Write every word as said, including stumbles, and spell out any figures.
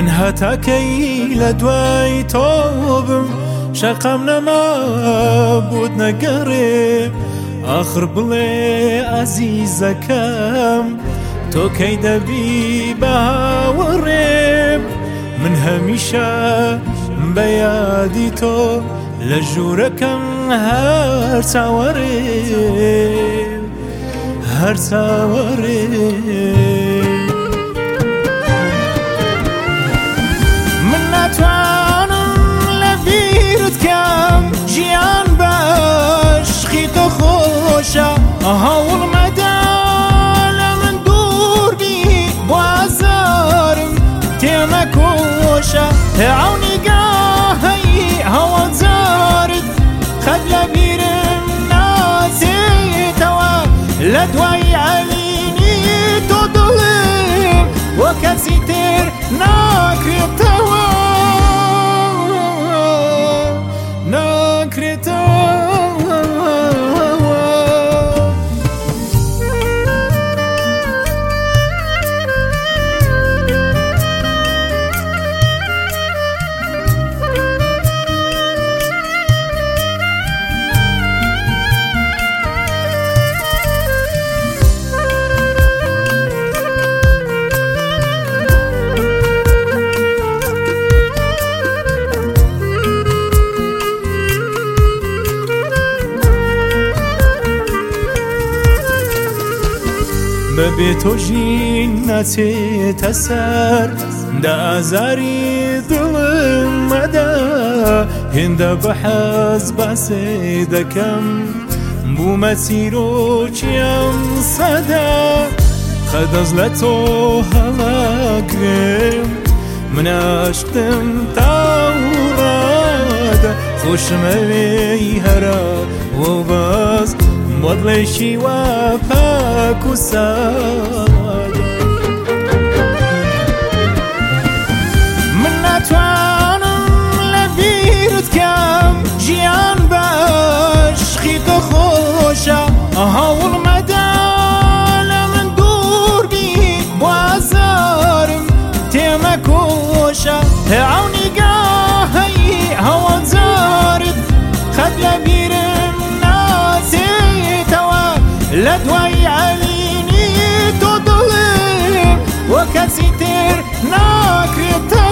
من هەتاکەی لە دوای تۆ بم شەقام نەما بۆت نەگەڕێ ئاخر بڵێ ئازیزەکەم تۆ کەی دەبی بە هاوەڕێم من هەمیشە بە یادی تۆ لە ژوورەکەم هەر چاوەڕێم هەر چاوەڕێم من ناتوانم لە بیرت کەم ژیان بە عشقی تۆ خۆشە هەوڵ مەدە لە من دوور بی بۆ ئازارم تێمەکۆشە عەونی گاهەی هەوەجارت خەت لە بیرم ناچێتەوە لە دوای عەلینی تۆ دڵم وە کەسی تر ناکرێتەوە ناکرێتەوە بەبێ تۆ ژین ناچێتە سەر دە ئازاری دڵم مەدە هێندە بەحەز باسێ دەکەم بوومە چیرۆکیم سەدە خەدەز لە تۆ هەڵاگرێم من عاشقم تاوڕادە خۆشمەوێی هەرە وە باز مۆدڵێکی وا پاک و سادە من ناتوانم لە بیرت کەم ژیان بە عشقی تۆ خۆشە هەوڵ مەدە لە من دوور بی بۆ ئازارم تێمەکۆشە عەونی گاهەی هەوەجارت خەت لە بیرم ناچێتەوە لە دوای عەلینی تۆ دڵم وە کەسی تر ناکرێتەوە